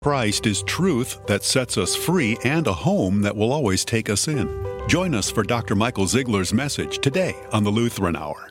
Christ is truth that sets us free and a home that will always take us in. Join us for Dr. Michael Ziegler's message today on the Lutheran Hour.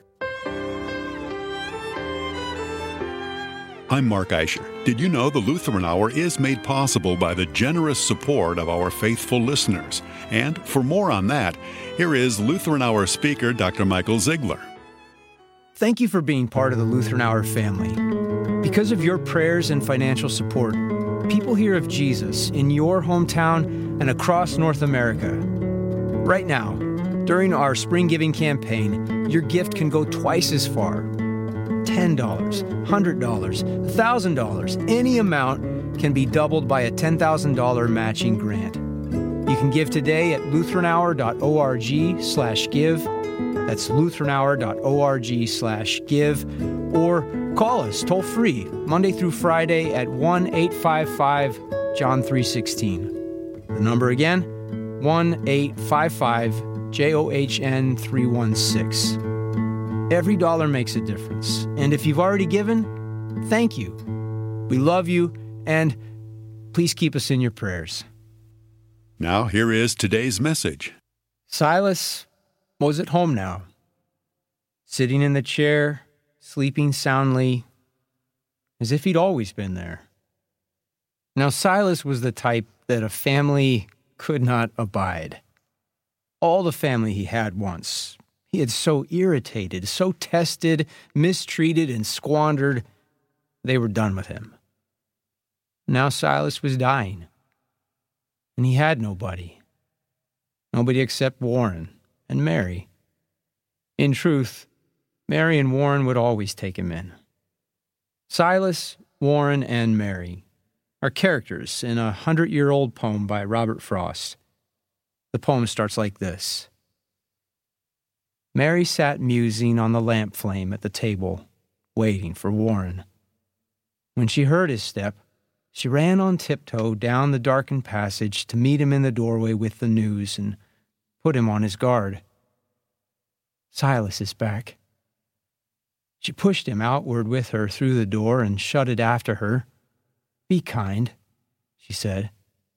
I'm Mark Eicher. Did you know the Lutheran Hour is made possible by the generous support of our faithful listeners? And for more on that, here is Lutheran Hour speaker Dr. Michael Ziegler. Thank you for being part of the Lutheran Hour family. Because of your prayers and financial support, people hear of Jesus in your hometown and across North America. Right now, during our Spring Giving campaign, your gift can go twice as far. $10, $100, $1,000, any amount can be doubled by a $10,000 matching grant. You can give today at lutheranhour.org/give. That's lutheranhour.org/give. Or call us toll free Monday through Friday at 1-855-JOHN 316. The number again, 1-855-JOHN 316. Every dollar makes a difference. And if you've already given, thank you. We love you, and please keep us in your prayers. Now, here is today's message. Silas was at home now, sitting in the chair, sleeping soundly, as if he'd always been there. Now, Silas was the type that a family could not abide. All the family he had once, he had so irritated, so tested, mistreated, and squandered, they were done with him. Now Silas was dying, and he had nobody. Nobody except Warren and Mary. In truth, Mary and Warren would always take him in. Silas, Warren, and Mary are characters in a 100-year-old poem by Robert Frost. The poem starts like this. Mary sat musing on the lamp flame at the table, waiting for Warren. When she heard his step, she ran on tiptoe down the darkened passage to meet him in the doorway with the news and put him on his guard. Silas is back. She pushed him outward with her through the door and shut it after her. Be kind, she said.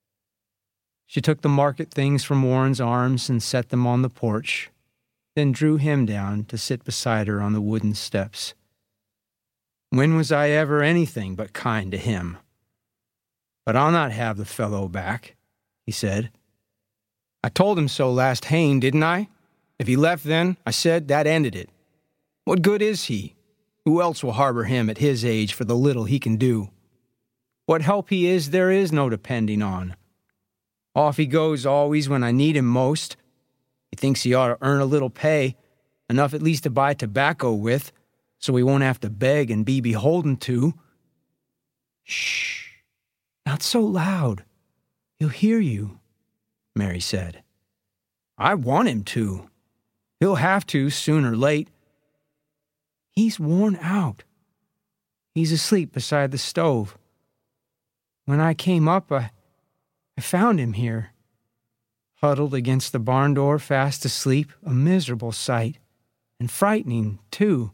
She took the market things from Warren's arms and set them on the porch, then drew him down to sit beside her on the wooden steps. When was I ever anything but kind to him? But I'll not have the fellow back, he said. I told him so last haying, didn't I? If he left then, I said, that ended it. What good is he? Who else will harbor him at his age for the little he can do? What help he is, there is no depending on. Off he goes always when I need him most. He thinks he ought to earn a little pay, enough at least to buy tobacco with, so he won't have to beg and be beholden to. Shh, not so loud. He'll hear you, Mary said. I want him to. He'll have to, soon or late. He's worn out. He's asleep beside the stove. When I came up, I found him here, huddled against the barn door, fast asleep, a miserable sight, and frightening, too.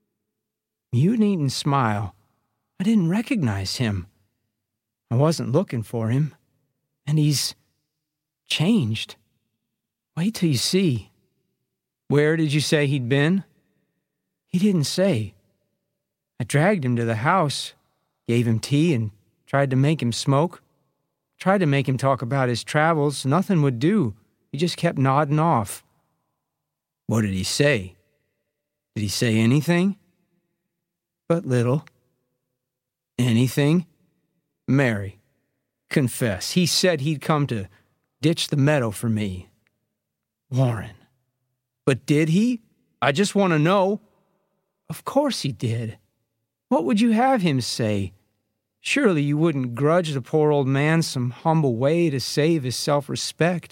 You needn't smile. I didn't recognize him. I wasn't looking for him, and he's changed. Wait till you see. Where did you say he'd been? He didn't say. I dragged him to the house, gave him tea, and tried to make him smoke. Tried to make him talk about his travels. Nothing would do. He just kept nodding off. What did he say? Did he say anything? But little. Anything? Mary, confess. He said he'd come to ditch the meadow for me. Warren. But did he? I just want to know. Of course he did. What would you have him say? Surely you wouldn't grudge the poor old man some humble way to save his self-respect.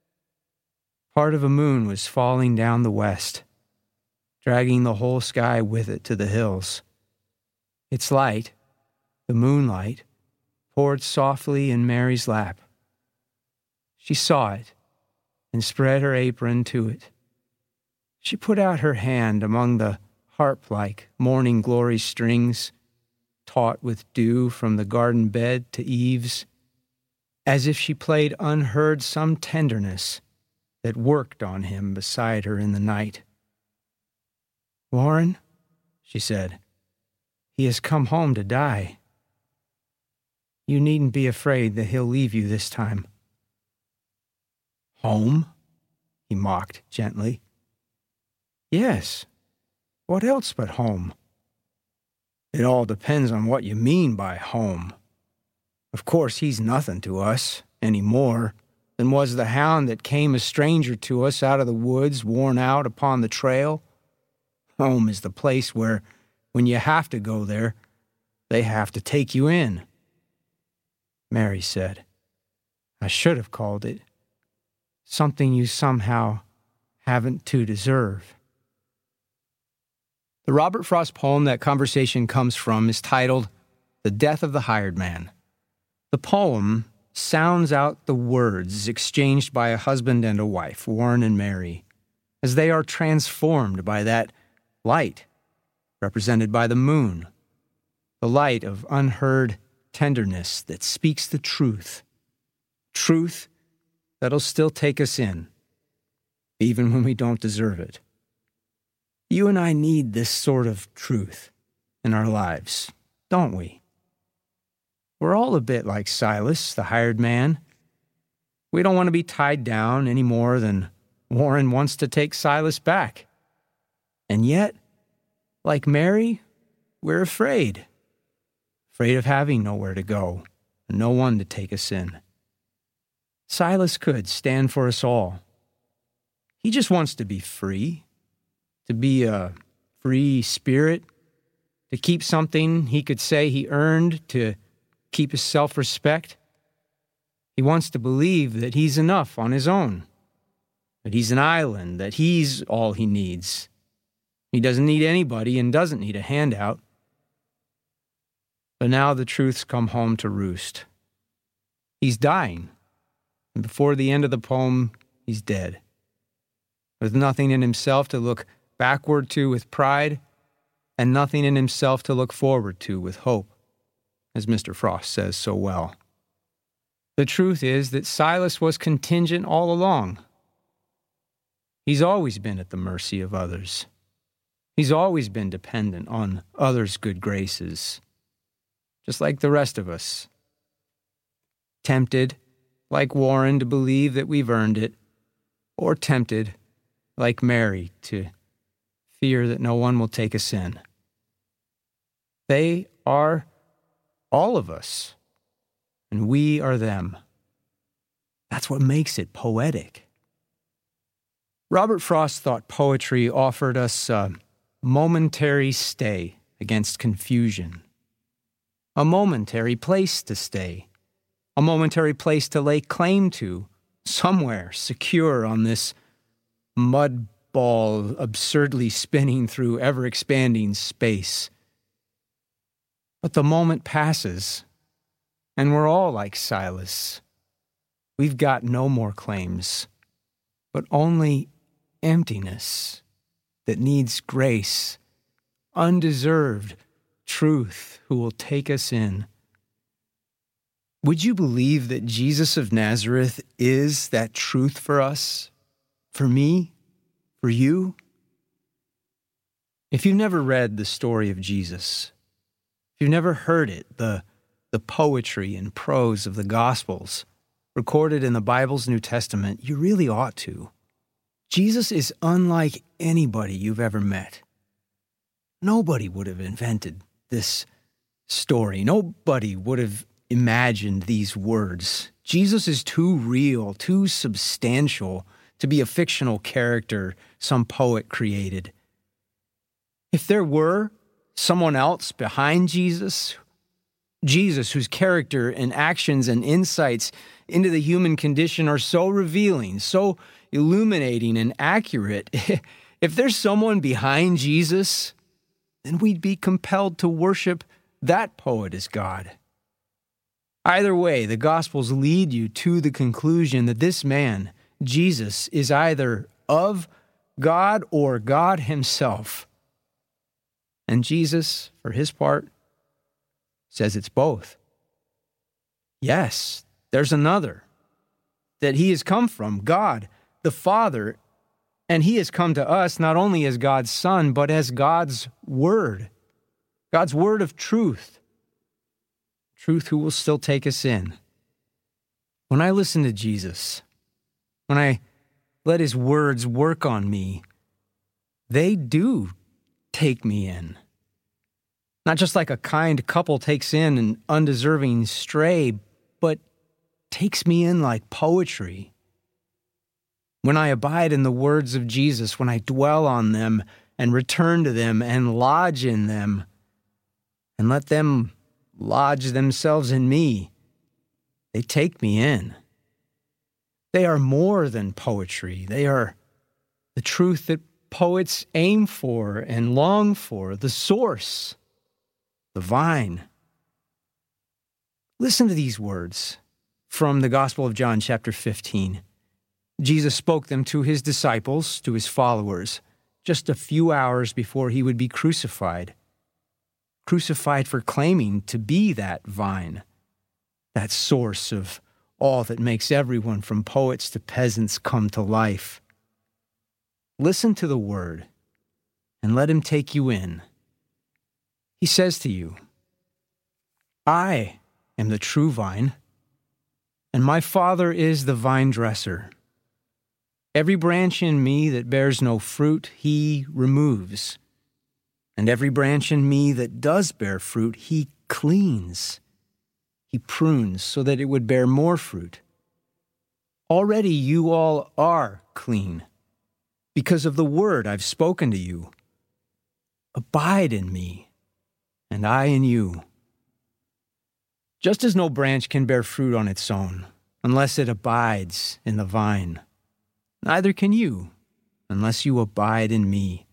Part of a moon was falling down the west, dragging the whole sky with it to the hills. Its light, the moonlight, poured softly in Mary's lap. She saw it and spread her apron to it. She put out her hand among the harp-like morning glory strings, taut with dew from the garden bed to eaves, as if she played unheard some tenderness that worked on him beside her in the night. "Warren," she said, "he has come home to die. You needn't be afraid that he'll leave you this time." "Home?" he mocked gently. "Yes. What else but home?" "It all depends on what you mean by home. Of course, he's nothing to us any more than was the hound that came a stranger to us out of the woods, worn out upon the trail. Home is the place where, when you have to go there, they have to take you in." Mary said, "I should have called it something you somehow haven't to deserve." The Robert Frost poem that conversation comes from is titled "The Death of the Hired Man." The poem sounds out the words exchanged by a husband and a wife, Warren and Mary, as they are transformed by that light represented by the moon, the light of unheard tenderness that speaks the truth that'll still take us in, even when we don't deserve it. You and I need this sort of truth in our lives, don't we? We're all a bit like Silas, the hired man. We don't want to be tied down any more than Warren wants to take Silas back. And yet, like Mary, we're afraid of having nowhere to go and no one to take us in. Silas could stand for us all. He just wants to be free, to be a free spirit, to keep something he could say he earned, to keep his self-respect. He wants to believe that he's enough on his own, that he's an island, that he's all he needs. He doesn't need anybody and doesn't need a handout. But now the truth's come home to roost. He's dying, and before the end of the poem, he's dead. With nothing in himself to look backward to with pride, and nothing in himself to look forward to with hope, as Mr. Frost says so well. The truth is that Silas was contingent all along. He's always been at the mercy of others. He's always been dependent on others' good graces, just like the rest of us. Tempted, like Warren, to believe that we've earned it, or tempted, like Mary, to fear that no one will take us in. They are all of us, and we are them. That's what makes it poetic. Robert Frost thought poetry offered us a momentary stay against confusion, a momentary place to stay, a momentary place to lay claim to, somewhere secure on this mud ball absurdly spinning through ever-expanding space. But the moment passes, and we're all like Silas. We've got no more claims, but only emptiness that needs grace, undeserved truth who will take us in. Would you believe that Jesus of Nazareth is that truth for us, for me, for you? If you've never read the story of Jesus, if you've never heard it, the poetry and prose of the Gospels recorded in the Bible's New Testament, you really ought to. Jesus is unlike anybody you've ever met. Nobody would have invented this story. Nobody would have imagined these words. Jesus is too real, too substantial to be a fictional character some poet created. If there were someone else behind Jesus whose character and actions and insights into the human condition are so revealing, so illuminating and accurate, if there's someone behind Jesus, then we'd be compelled to worship that poet as God. Either way, the Gospels lead you to the conclusion that this man, Jesus, is either of God or God himself. And Jesus, for his part, says it's both. Yes, there's another, that he has come from, God, the Father, and he has come to us not only as God's Son, but as God's Word of truth who will still take us in. When I listen to Jesus, when I let his words work on me, they do take me in. Not just like a kind couple takes in an undeserving stray, but takes me in like poetry. When I abide in the words of Jesus, when I dwell on them and return to them and lodge in them, and let them lodge themselves in me, they take me in. They are more than poetry. They are the truth that poets aim for and long for, the source, the vine. Listen to these words from the Gospel of John, chapter 15. Jesus spoke them to his disciples, to his followers, just a few hours before he would be crucified. Crucified for claiming to be that vine, that source of all that makes everyone from poets to peasants come to life. Listen to the word and let him take you in. He says to you, I am the true vine, and my Father is the vine dresser. Every branch in me that bears no fruit, he removes. And every branch in me that does bear fruit, he cleans. He prunes so that it would bear more fruit. Already you all are clean because of the word I've spoken to you. Abide in me, and I in you. Just as no branch can bear fruit on its own, unless it abides in the vine, neither can you, unless you abide in me.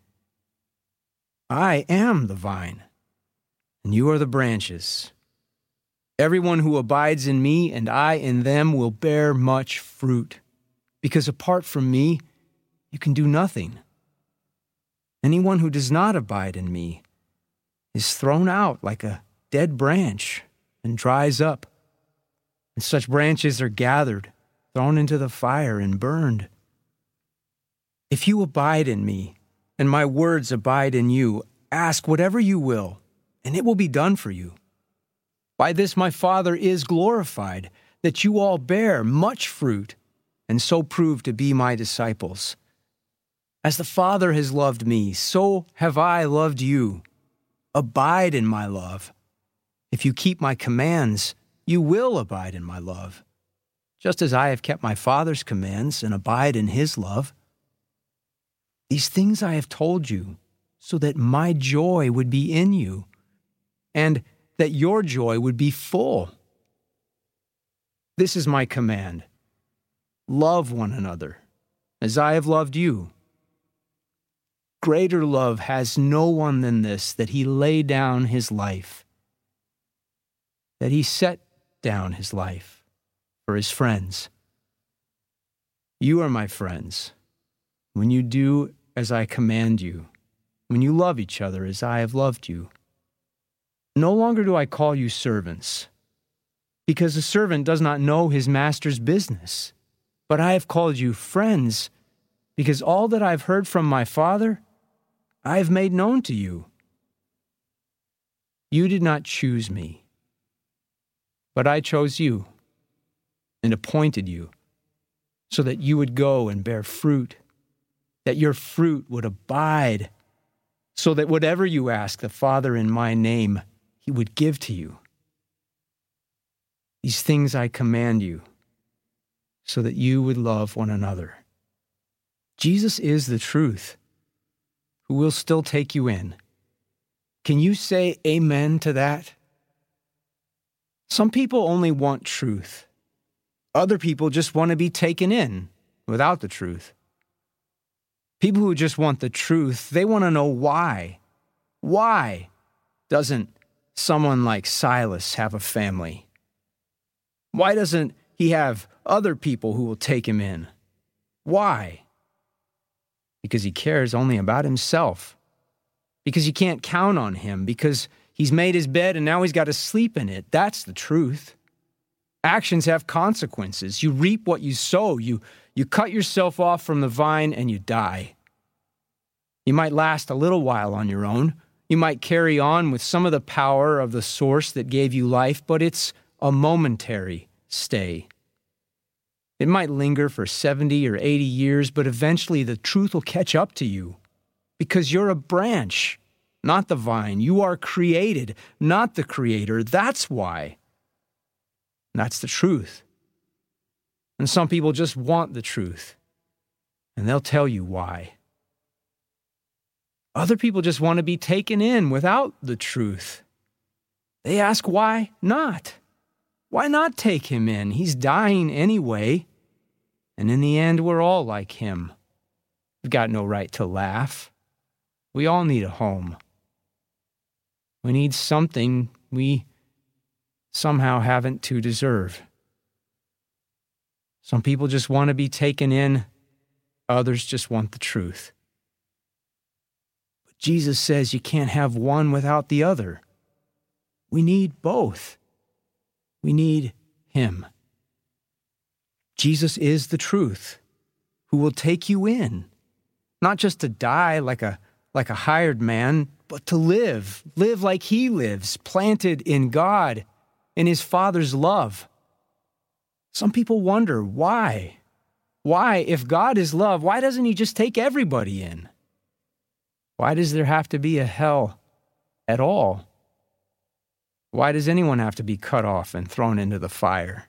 I am the vine, and you are the branches. Everyone who abides in me and I in them will bear much fruit, because apart from me, you can do nothing. Anyone who does not abide in me is thrown out like a dead branch and dries up, and such branches are gathered, thrown into the fire and burned. If you abide in me, and my words abide in you, ask whatever you will, and it will be done for you. By this my Father is glorified, that you all bear much fruit, and so prove to be my disciples. As the Father has loved me, so have I loved you. Abide in my love. If you keep my commands, you will abide in my love, just as I have kept my Father's commands and abide in his love. These things I have told you, so that my joy would be in you, and that your joy would be full. This is my command. Love one another, as I have loved you. Greater love has no one than this, that he lay down his life, that he set down his life for his friends. You are my friends when you do as I command you, when you love each other as I have loved you. No longer do I call you servants, because a servant does not know his master's business. But I have called you friends, because all that I've heard from my Father, I have made known to you. You did not choose me, but I chose you and appointed you, so that you would go and bear fruit, that your fruit would abide, so that whatever you ask the Father in my name, he would give to you. These things I command you, so that you would love one another. Jesus is the truth, who will still take you in. Can you say amen to that? Some people only want truth. Other people just want to be taken in without the truth. People who just want the truth, they want to know why. Why doesn't someone like Silas have a family? Why doesn't he have other people who will take him in? Why? Because he cares only about himself. Because you can't count on him. Because He's made his bed and now he's got to sleep in it. That's the truth. Actions have consequences. You reap what you sow. You cut yourself off from the vine and you die. You might last a little while on your own. You might carry on with some of the power of the source that gave you life, but it's a momentary stay. It might linger for 70 or 80 years, but eventually the truth will catch up to you because you're a branch, not the vine. You are created, not the creator. That's why. That's the truth. And some people just want the truth, and they'll tell you why. Other people just want to be taken in without the truth. They ask, why not? Why not take him in? He's dying anyway. And in the end, we're all like him. We've got no right to laugh. We all need a home. We need something we somehow haven't to deserve. Some people just want to be taken in. Others just want the truth. But Jesus says you can't have one without the other. We need both. We need him. Jesus is the truth, who will take you in, not just to die like a hired man, but to live like he lives, planted in God, in his Father's love. Some people wonder, why? Why, if God is love, why doesn't he just take everybody in? Why does there have to be a hell at all? Why does anyone have to be cut off and thrown into the fire?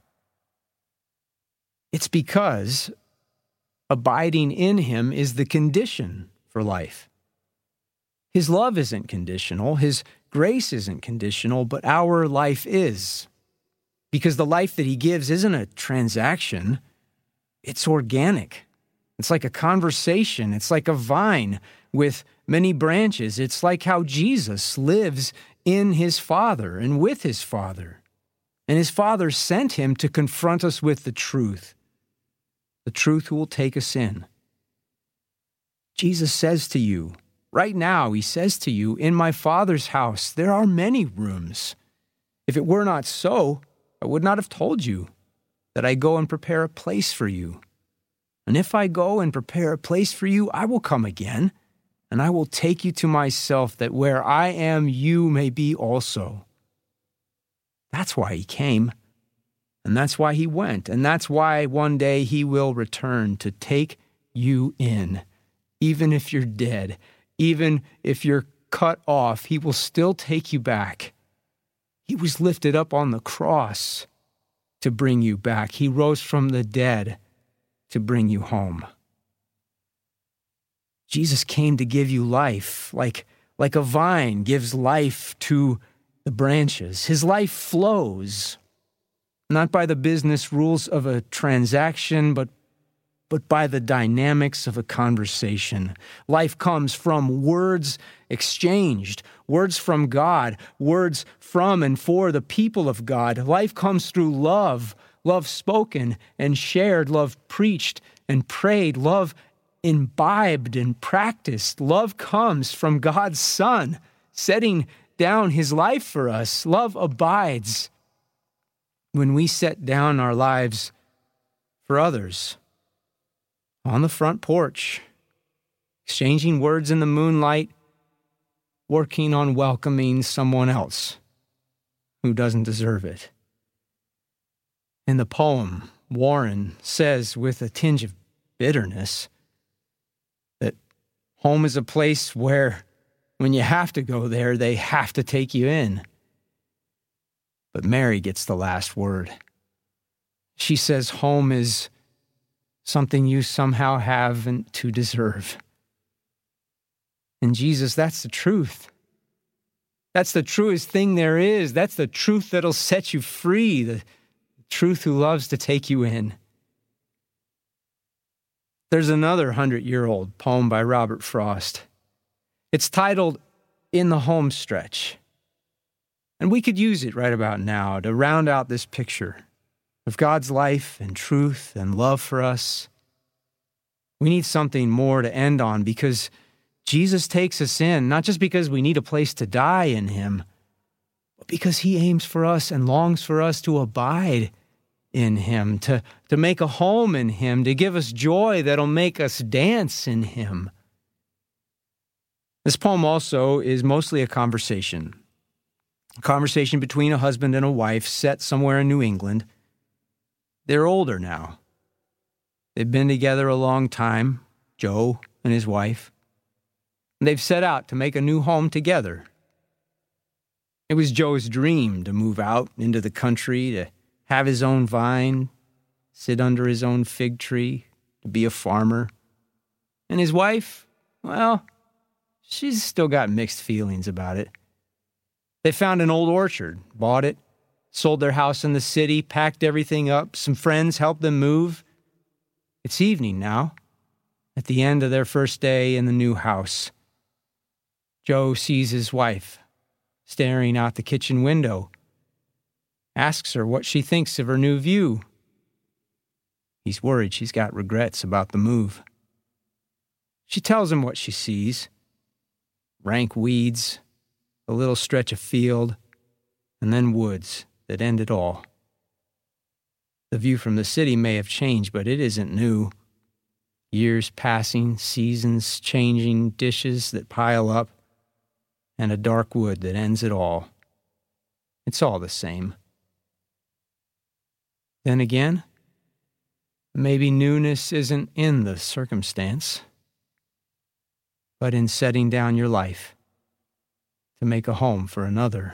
It's because abiding in him is the condition for life. His love isn't conditional. His grace isn't conditional, but our life is. Because the life that he gives isn't a transaction. It's organic. It's like a conversation. It's like a vine with many branches. It's like how Jesus lives in his Father and with his Father. And his Father sent him to confront us with the truth who will take us in. Jesus says to you, right now, he says to you, in my Father's house, there are many rooms. If it were not so, I would not have told you that I go and prepare a place for you. And if I go and prepare a place for you, I will come again, and I will take you to myself, that where I am, you may be also. That's why he came, and that's why he went, and that's why one day he will return to take you in. Even if you're dead, even if you're cut off, he will still take you back. He was lifted up on the cross to bring you back. He rose from the dead to bring you home. Jesus came to give you life, like a vine gives life to the branches. His life flows, not by the business rules of a transaction, but by the dynamics of a conversation. Life comes from words exchanged, words from God, words from and for the people of God. Life comes through love spoken and shared, love preached and prayed, love imbibed and practiced. Love comes from God's Son, setting down his life for us. Love abides when we set down our lives for others. On the front porch, exchanging words in the moonlight, working on welcoming someone else who doesn't deserve it. In the poem, Warren says with a tinge of bitterness that home is a place where when you have to go there, they have to take you in. But Mary gets the last word. She says home is something you somehow haven't to deserve. And Jesus, that's the truth. That's the truest thing there is. That's the truth that'll set you free, the truth who loves to take you in. There's another 100-year-old poem by Robert Frost. It's titled In the Home Stretch. And we could use it right about now to round out this picture of God's life and truth and love for us. We need something more to end on because Jesus takes us in, not just because we need a place to die in him, but because he aims for us and longs for us to abide in him, to make a home in him, to give us joy that'll make us dance in him. This poem also is mostly a conversation between a husband and a wife set somewhere in New England. They're older now. They've been together a long time, Joe and his wife. And they've set out to make a new home together. It was Joe's dream to move out into the country, to have his own vine, sit under his own fig tree, to be a farmer. And his wife, well, she's still got mixed feelings about it. They found an old orchard, bought it, sold their house in the city, packed everything up. Some friends helped them move. It's evening now, at the end of their first day in the new house. Joe sees his wife staring out the kitchen window, asks her what she thinks of her new view. He's worried she's got regrets about the move. She tells him what she sees: rank weeds, a little stretch of field, and then woods that end it all. The view from the city may have changed, but it isn't new. Years passing, seasons changing, dishes that pile up, and a dark wood that ends it all. It's all the same. Then again, maybe newness isn't in the circumstance, but in setting down your life to make a home for another.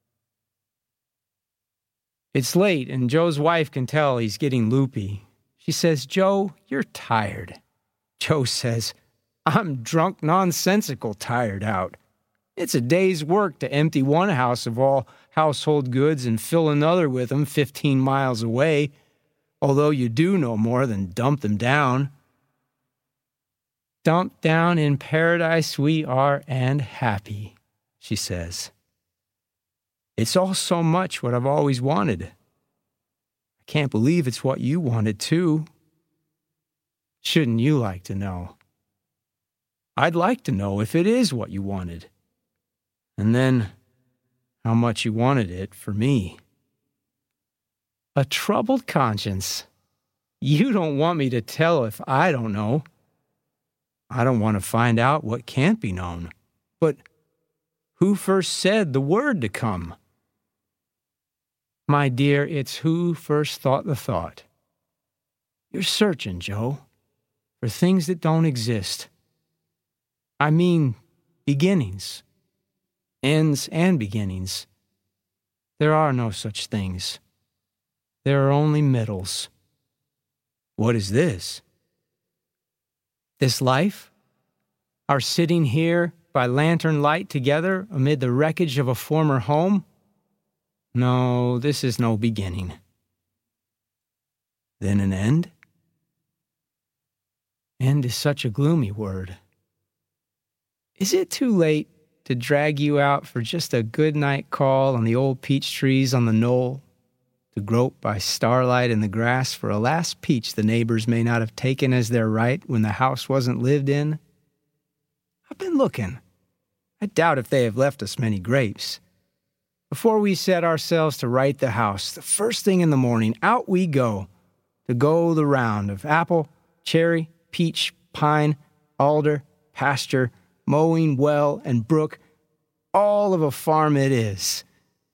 It's late, and Joe's wife can tell he's getting loopy. She says, "Joe, you're tired." Joe says, "I'm drunk, nonsensical tired out. It's a day's work to empty one house of all household goods and fill another with them 15 miles away, although you do no more than dump them down. Dump down in paradise we are and happy," she says. "It's all so much what I've always wanted. I can't believe it's what you wanted too. Shouldn't you like to know? I'd like to know if it is what you wanted. And then how much you wanted it for me." A troubled conscience. You don't want me to tell if I don't know. I don't want to find out what can't be known. But who first said the word to come? My dear, it's who first thought the thought. You're searching, Joe, for things that don't exist. I mean, beginnings, ends and beginnings. There are no such things. There are only middles. What is this? This life? Our sitting here by lantern light together amid the wreckage of a former home? No, this is no beginning. Then an end? End is such a gloomy word. Is it too late to drag you out for just a good night call on the old peach trees on the knoll, to grope by starlight in the grass for a last peach the neighbors may not have taken as their right when the house wasn't lived in? I've been looking. I doubt if they have left us many grapes. Before we set ourselves to right the house, the first thing in the morning, out we go, to go the round of apple, cherry, peach, pine, alder, pasture, mowing, well, and brook, all of a farm it is.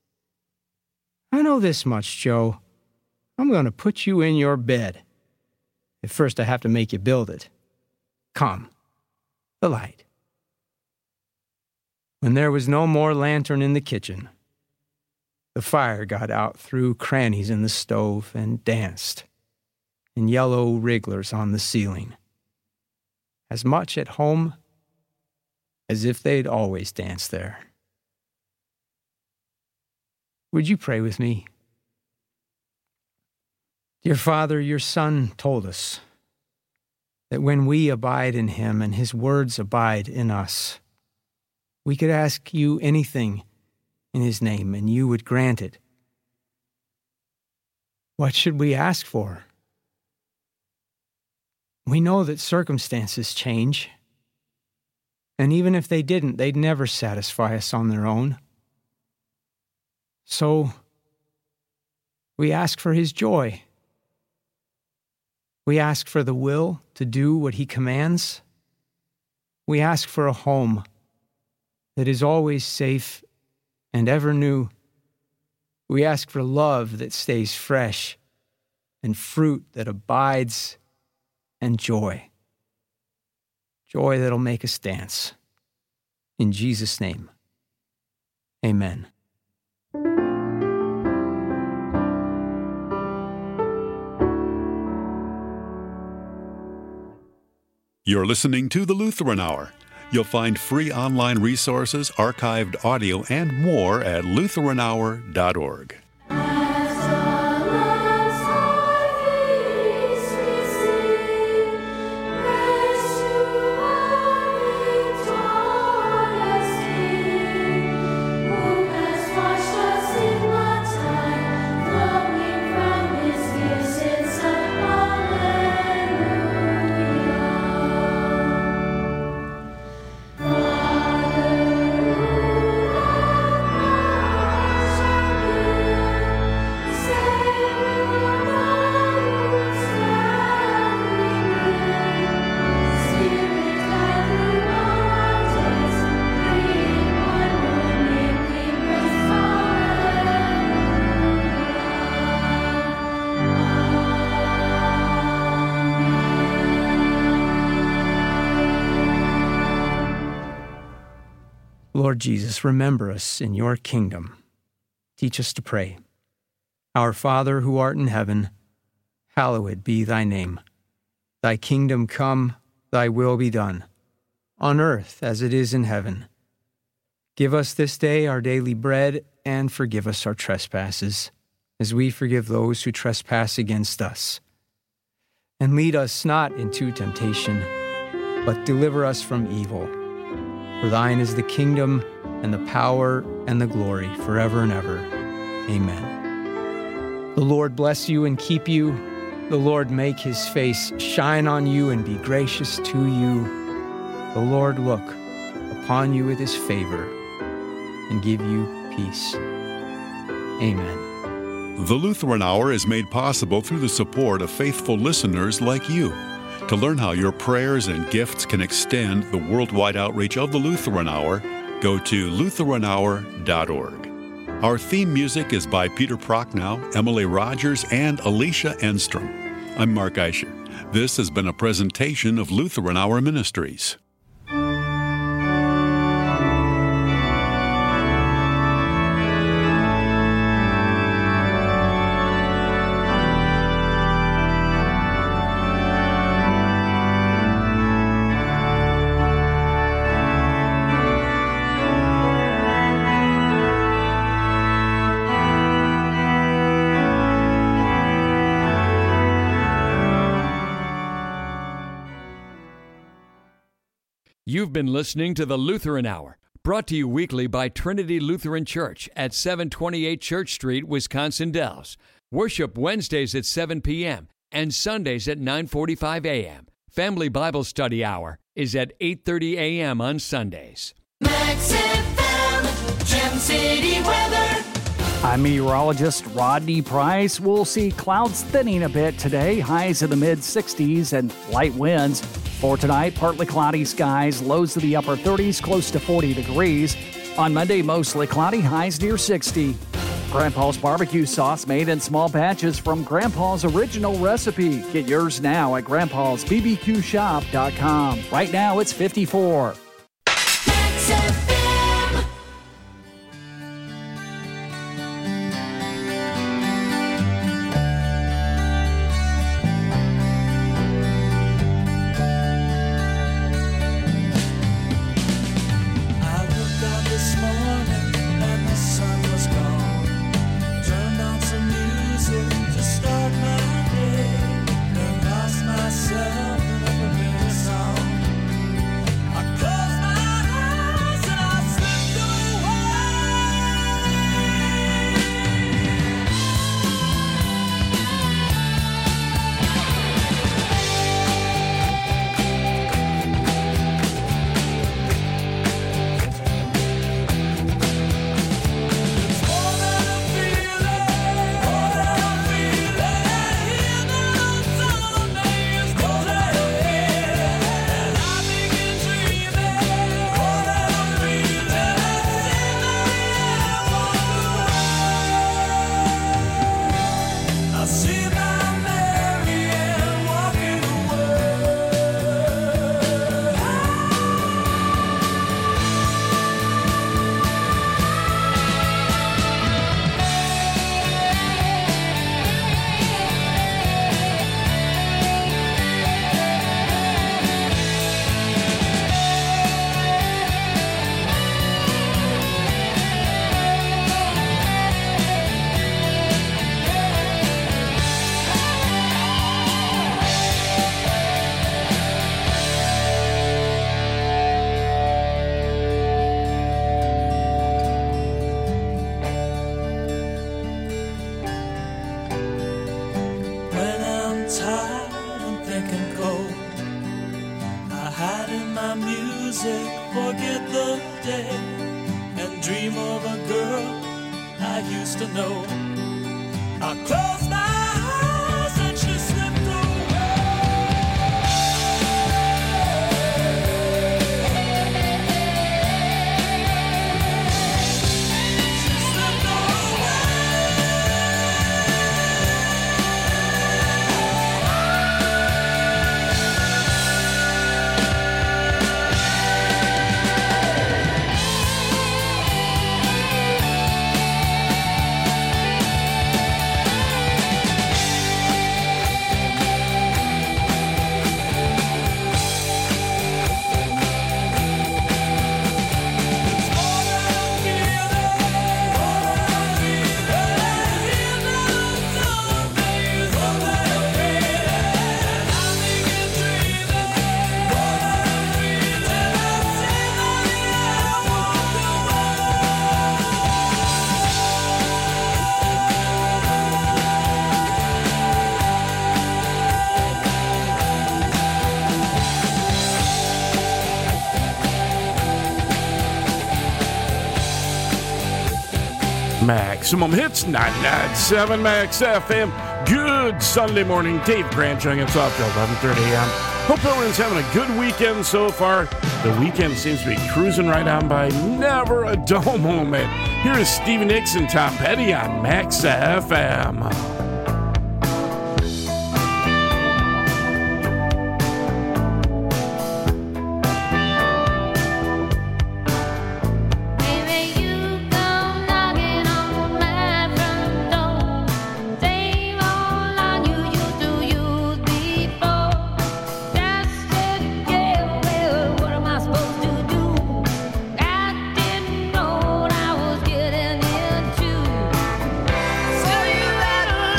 I know this much, Joe. I'm going to put you in your bed. At first I have to make you build it. Come, the light. When there was no more lantern in the kitchen, the fire got out through crannies in the stove and danced in yellow wrigglers on the ceiling, as much at home as if they'd always danced there. Would you pray with me? Dear Father, your Son told us that when we abide in him and his words abide in us, we could ask you anything in his name and you would grant it. What should we ask for? We know that circumstances change, and even if they didn't, they'd never satisfy us on their own. So we ask for his joy. We ask for the will to do what he commands. We ask for a home that is always safe and ever new. We ask for love that stays fresh and fruit that abides and joy. Joy that'll make us dance. In Jesus' name, amen. You're listening to the Lutheran Hour. You'll find free online resources, archived audio, and more at lutheranhour.org. Lord Jesus, remember us in your kingdom. Teach us to pray. Our Father who art in heaven, hallowed be thy name. Thy kingdom come, thy will be done, on earth as it is in heaven. Give us this day our daily bread, and forgive us our trespasses, as we forgive those who trespass against us. And lead us not into temptation, but deliver us from evil. For thine is the kingdom, and the power, and the glory, forever and ever. Amen. The Lord bless you and keep you. The Lord make his face shine on you and be gracious to you. The Lord look upon you with his favor and give you peace. Amen. The Lutheran Hour is made possible through the support of faithful listeners like you. To learn how your prayers and gifts can extend the worldwide outreach of the Lutheran Hour, go to lutheranhour.org. Our theme music is by Peter Prochnow, Emily Rogers, and Alicia Enstrom. I'm Mark Eicher. This has been a presentation of Lutheran Hour Ministries. You've been listening to the Lutheran Hour, brought to you weekly by Trinity Lutheran Church at 728 Church Street, Wisconsin Dells. Worship Wednesdays at 7 p.m. and Sundays at 9:45 a.m. Family Bible Study Hour is at 8:30 a.m. on Sundays. Max FM, Gem City weather. I'm meteorologist Rodney Price. We'll see clouds thinning a bit today, highs in the mid-60s and light winds. For tonight, partly cloudy skies, lows to the upper 30s, close to 40 degrees. On Monday, mostly cloudy, highs near 60. Grandpa's barbecue sauce made in small batches from Grandpa's original recipe. Get yours now at grandpa'sbbqshop.com. Right now, it's 54. Max FM. Myself in a song. I tired and thinking cold. I hide in my music, forget the day, and dream of a girl I used to know. I close my eyes and she slipped Maximum Hits, 99.7 Max FM. Good Sunday morning. Dave Grant joining us off till 11:30 a.m. Hope everyone's having a good weekend so far. The weekend seems to be cruising right on by. Never a dull moment. Here is Stevie Nicks and Tom Petty on Max FM. So you better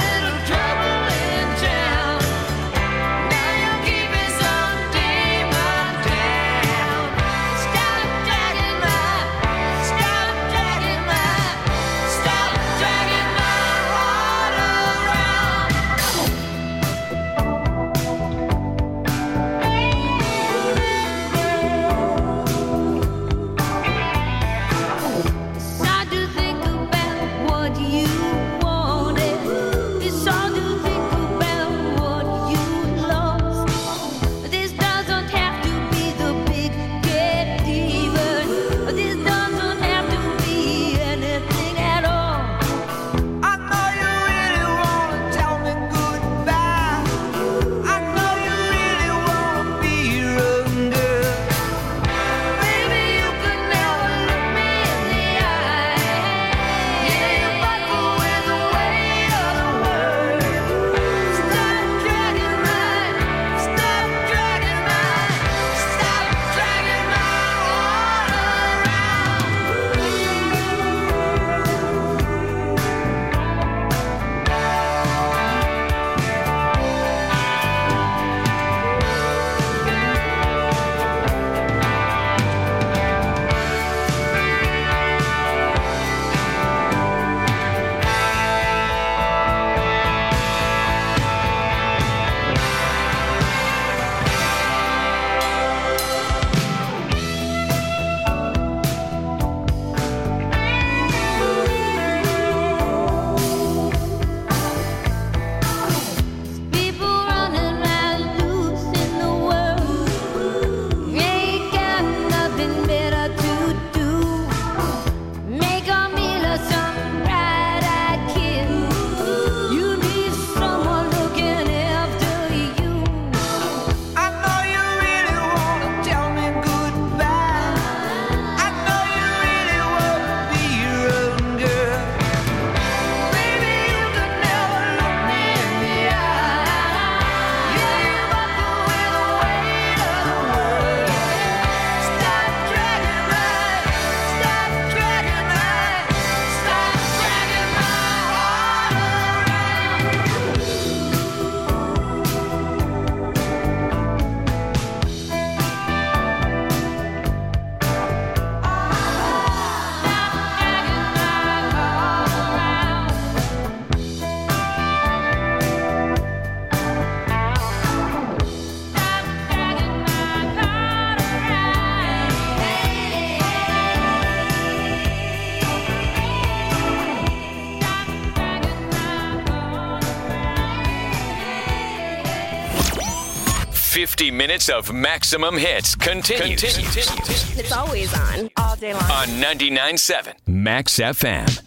50 minutes of maximum hits continues. It's always on, all day long. On 99.7 Max FM.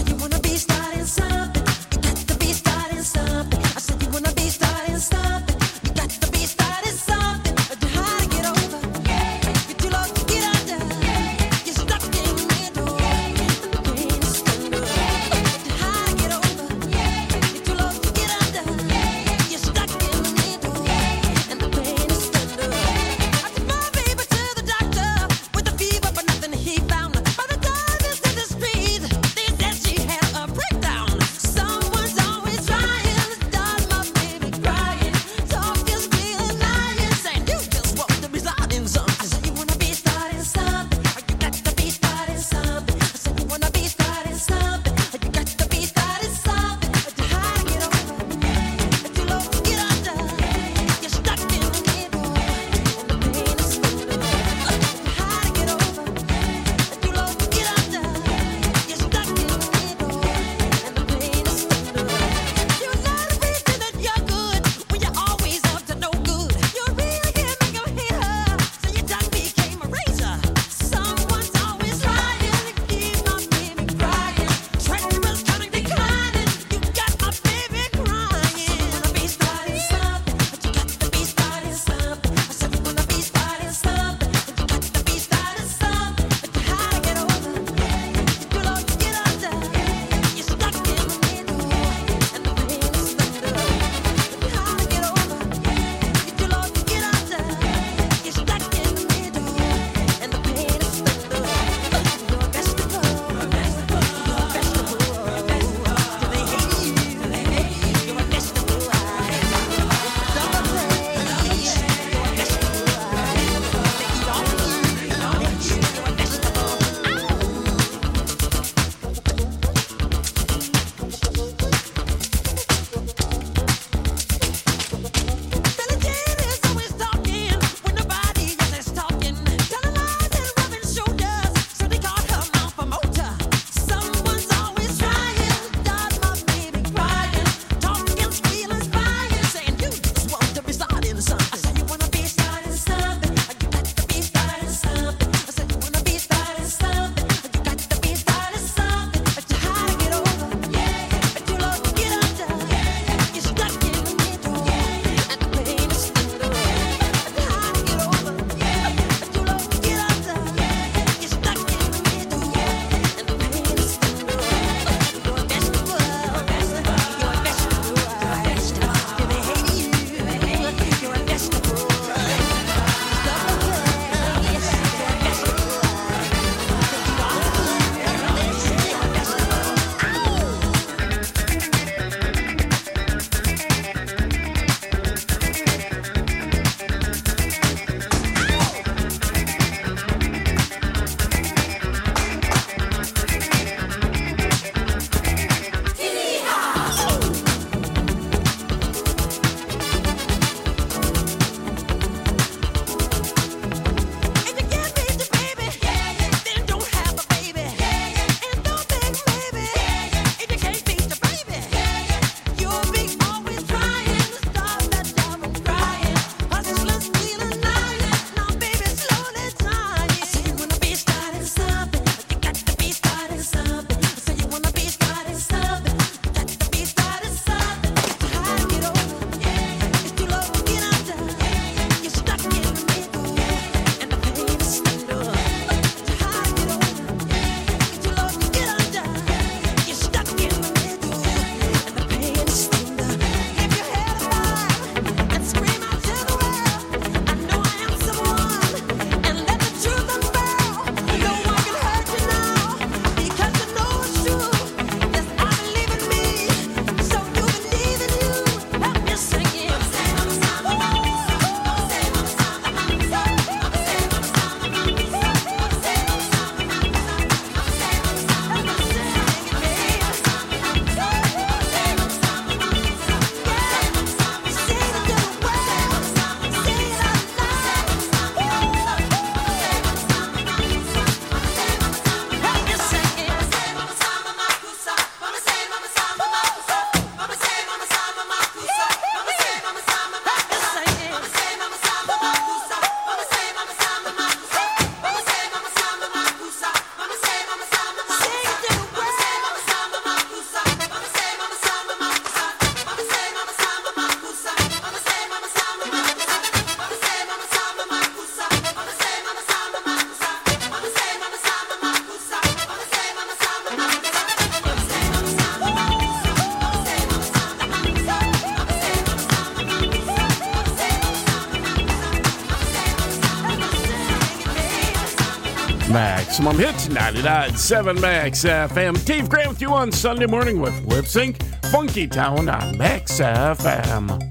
Something. I said you wanna be starting something. Maximum Hits, 99.7 Max FM. Dave Grant with you on Sunday morning with Lip Sync, Funky Town on Max FM.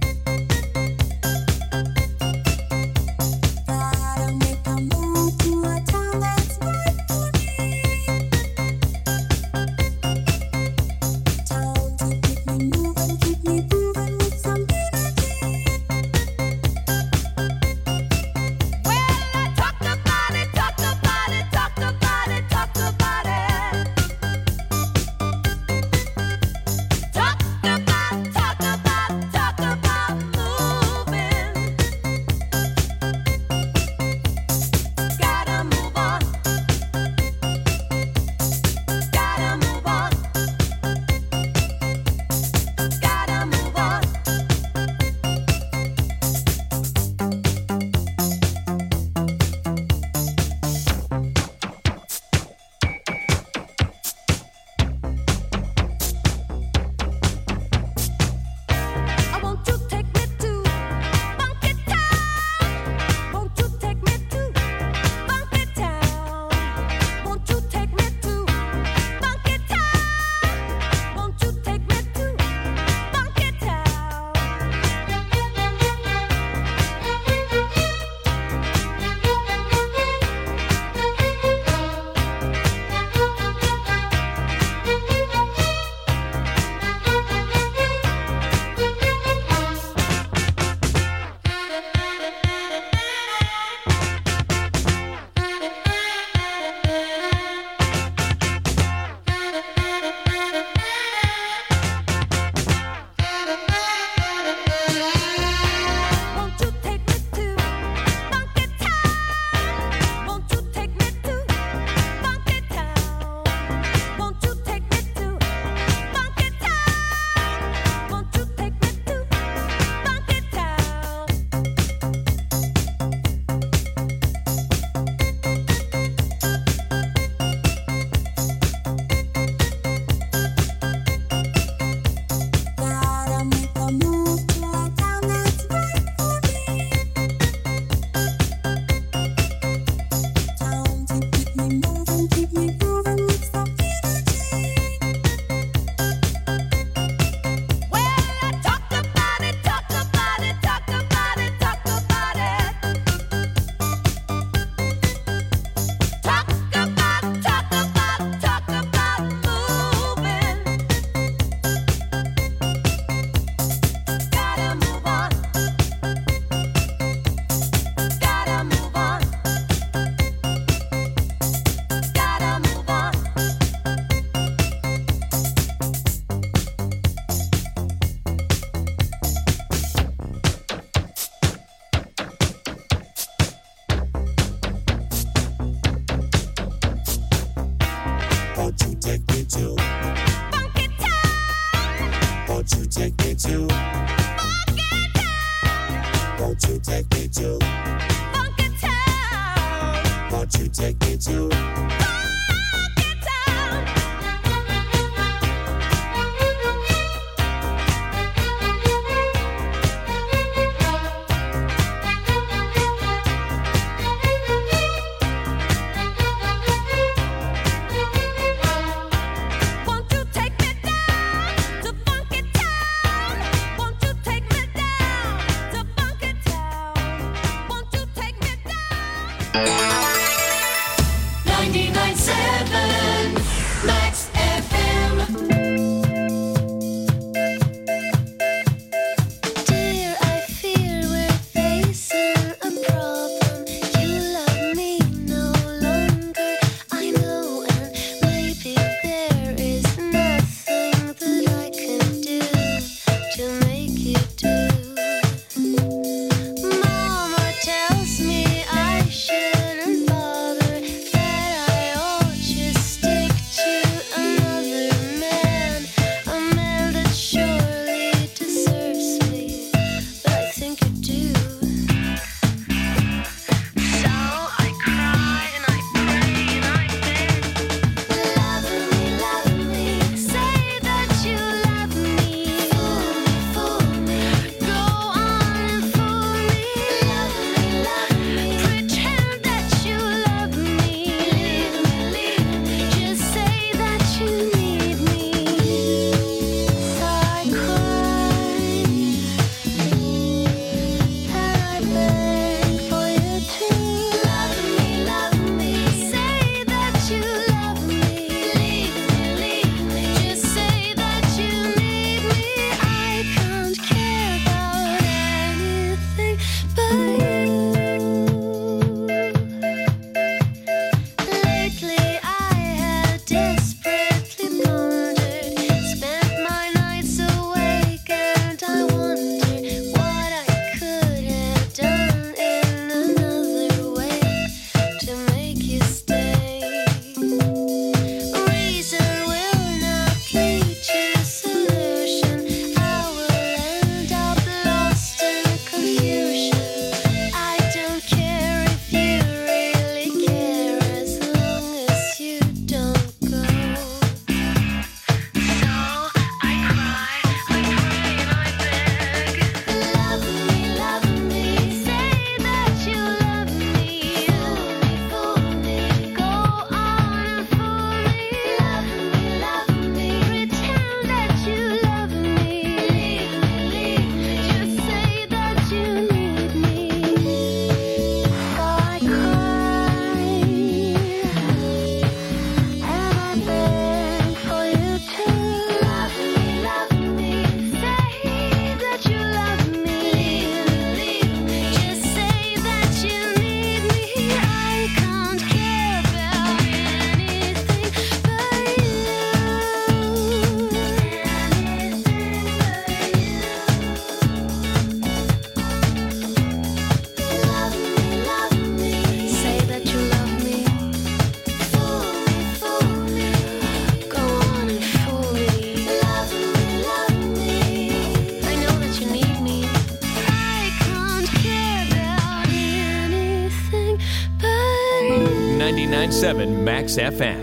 101.7 Max FM.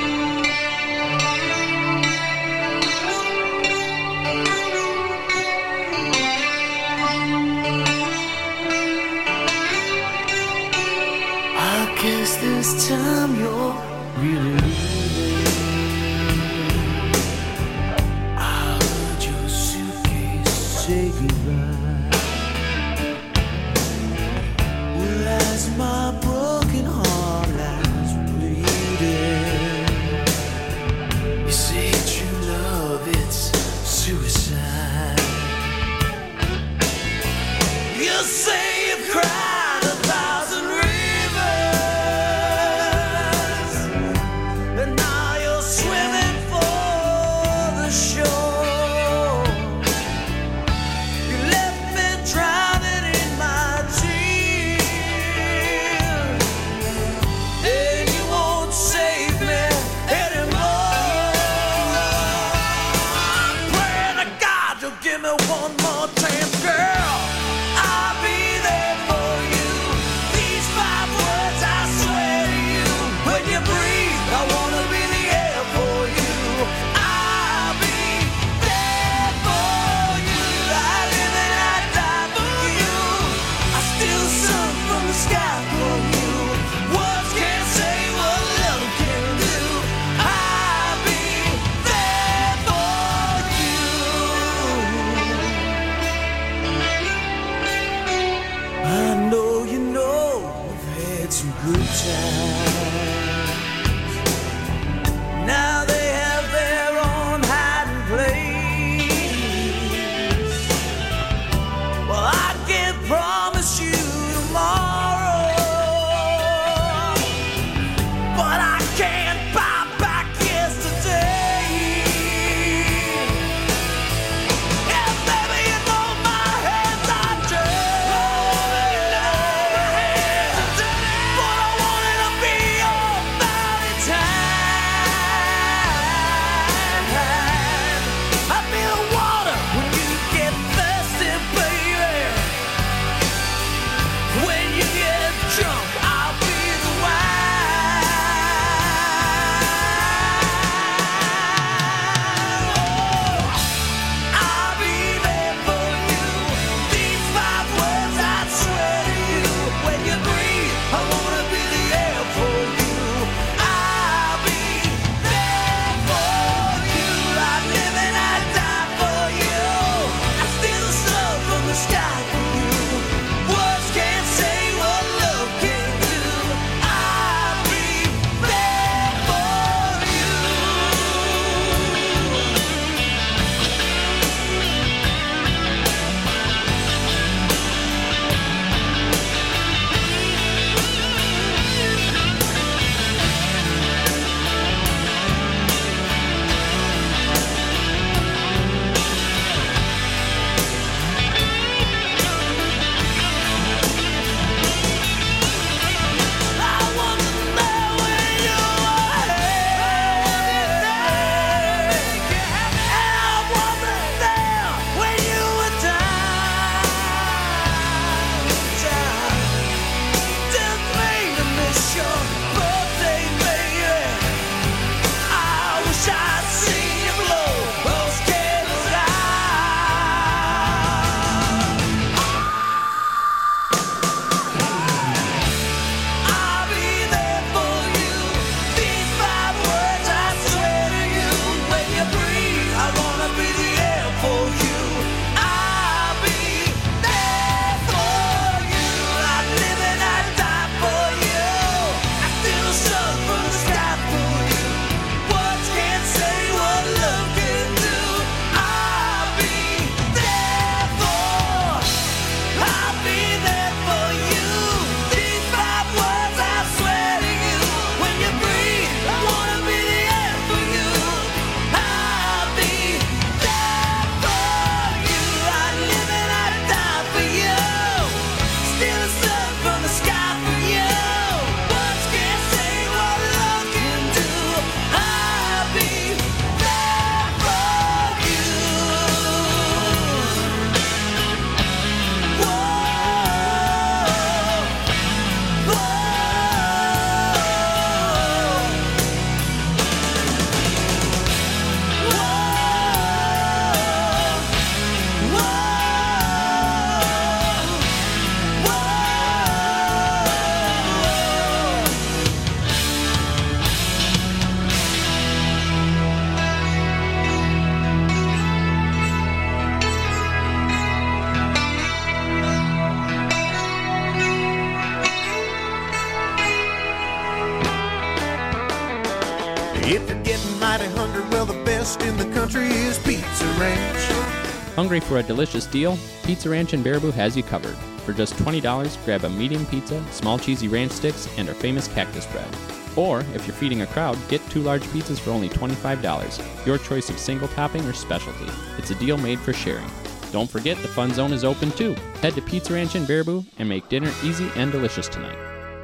I guess this time you're really leaving. I heard your suitcase say goodbye. Well, as my broken heart lies bleeding, you say true love, it's suicide. You say you've cried 1,000 rivers, and now you're swimming for the shore. You left me drowning in my tears, and you won't save me anymore. I'm praying to God you'll give me one more chance, girl. I'll be there for you. These 5 words I swear to you. When you breathe, I wanna be the air for you. I'll be there for you. I live and I die for you. I steal sun from the sky for you. Words can't say what love can do. I'll be there for you. If you're getting mighty hungry, well, the best in the country is Pizza Ranch. Hungry for a delicious deal? Pizza Ranch in Baraboo has you covered. For just $20, grab a medium pizza, small cheesy ranch sticks, and our famous cactus bread. Or, if you're feeding a crowd, get 2 large pizzas for only $25. Your choice of single topping or specialty. It's a deal made for sharing. Don't forget the Fun Zone is open too. Head to Pizza Ranch in Baraboo and make dinner easy and delicious tonight.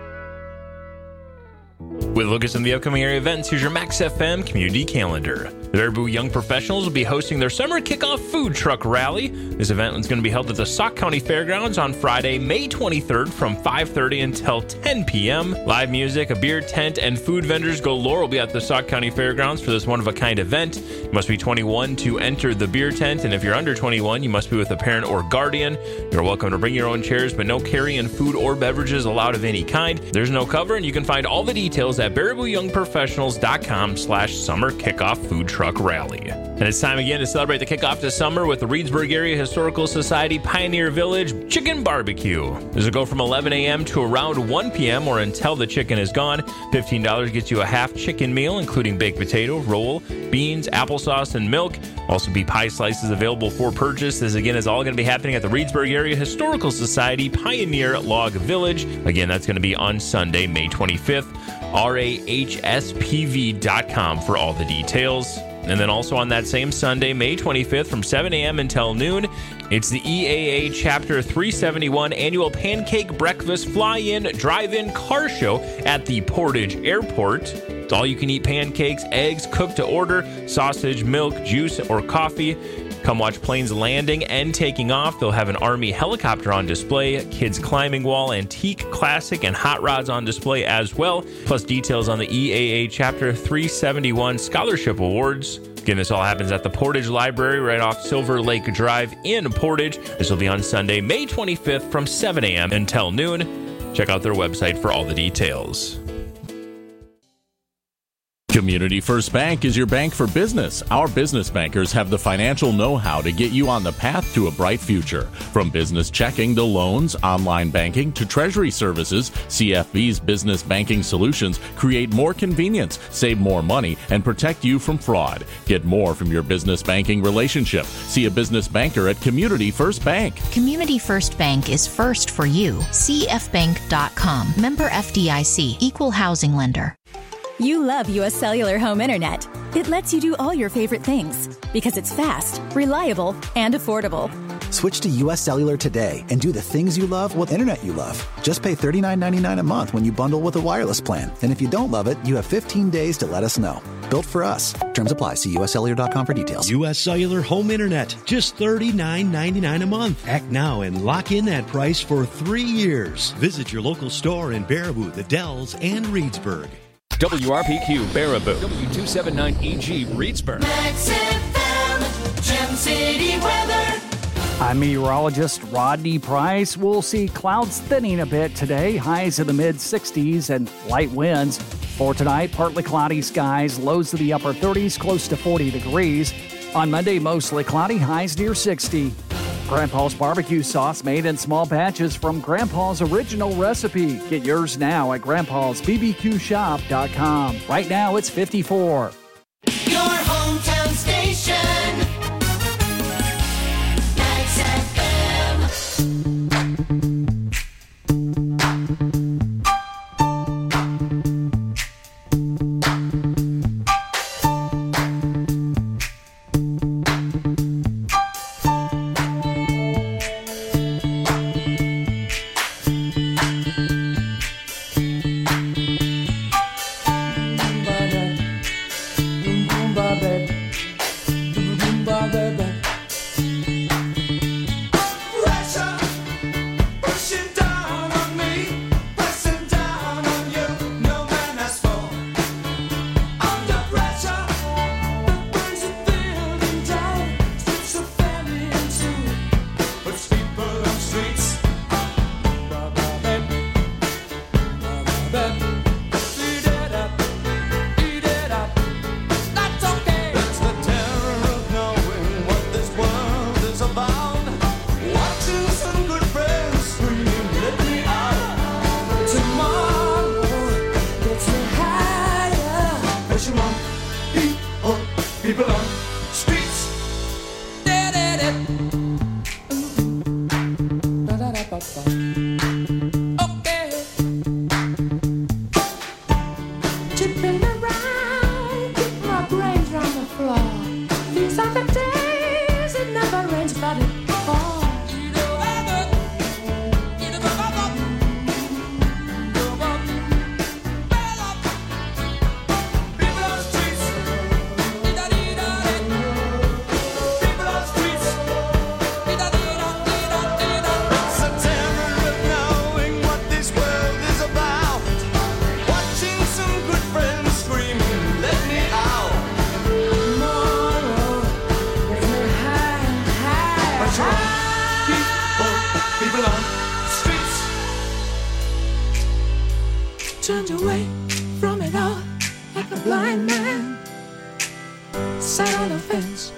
With a look at some of the upcoming area events, here's your Max FM community calendar. The Baraboo Young Professionals will be hosting their summer kickoff food truck rally. This event is going to be held at the Sauk County Fairgrounds on Friday, May 23rd from 5:30 until 10 p.m. Live music, a beer tent, and food vendors galore will be at the Sauk County Fairgrounds for this one-of-a-kind event. You must be 21 to enter the beer tent, and if you're under 21, you must be with a parent or guardian. You're welcome to bring your own chairs, but no carry-in food or beverages allowed of any kind. There's no cover, and you can find all the details at BarabooYoungProfessionals.com/summer kickoff food truck rally. And it's time again to celebrate the kickoff to summer with the Reedsburg Area Historical Society Pioneer Village Chicken Barbecue. This will go from 11 a.m. to around 1 p.m. or until the chicken is gone. $15 gets you a half chicken meal, including baked potato, roll, beans, applesauce, and milk. Also be pie slices available for purchase. This again is all going to be happening at the Reedsburg Area Historical Society Pioneer Log Village. Again, that's going to be on Sunday, May 25th. RAHSPV.com for all the details. And then also on that same Sunday, May 25th from 7 a.m. until noon, it's the EAA Chapter 371 Annual Pancake Breakfast Fly-In Drive-In Car Show at the Portage Airport. It's all-you-can-eat pancakes, eggs, cooked to order, sausage, milk, juice, or coffee. Come watch planes landing and taking off. They'll have an Army helicopter on display, kids climbing wall, antique, classic, and hot rods on display as well, plus details on the EAA Chapter 371 Scholarship Awards. Again, this all happens at the Portage Library right off Silver Lake Drive in Portage. This will be on Sunday, May 25th from 7 a.m. until noon. Check out their website for all the details. Community First Bank is your bank for business. Our business bankers have the financial know-how to get you on the path to a bright future. From business checking to loans, online banking to treasury services, CFB's business banking solutions create more convenience, save more money, and protect you from fraud. Get more from your business banking relationship. See a business banker at Community First Bank. Community First Bank is first for you. CFBank.com. Member FDIC. Equal housing lender. You love U.S. Cellular Home Internet. It lets you do all your favorite things because it's fast, reliable, and affordable. Switch to U.S. Cellular today and do the things you love with internet you love. Just pay $39.99 a month when you bundle with a wireless plan. And if you don't love it, you have 15 days to let us know. Built for us. Terms apply. See uscellular.com for details. U.S. Cellular Home Internet. Just $39.99 a month. Act now and lock in that price for 3 years. Visit your local store in Baraboo, the Dells, and Reedsburg. WRPQ Baraboo, W279EG Reedsburg. Max FM, Gem City weather. I'm meteorologist Rodney Price. We'll see clouds thinning a bit today, highs in the mid-60s and light winds. For tonight, partly cloudy skies, lows to the upper 30s, close to 40 degrees. On Monday, mostly cloudy, highs near 60. Grandpa's barbecue sauce made in small batches from Grandpa's original recipe. Get yours now at grandpa'sbbqshop.com. Right now, it's 54. Your hometown station. Max FM. Tipping around, keep my brains round the floor. These are the days it never rains, but it falls. Turned away from it all like a blind man sat on the fence.